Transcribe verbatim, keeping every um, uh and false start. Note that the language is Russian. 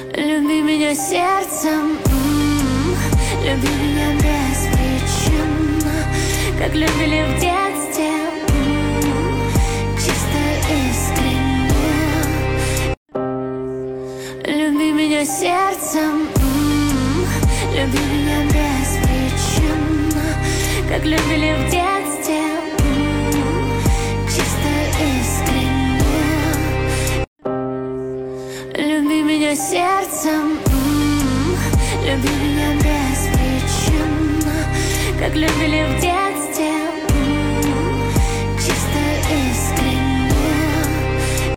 Люби меня сердцем, м-м, люби меня беспричинно, как любили в детстве, м-м, чисто искренне. Люби меня сердцем, м-м, люби меня беспричинно, как любили в детстве, м-м, чисто искренне. Люби меня сердцем, м-м, люби меня беспричинно, как любили в детстве.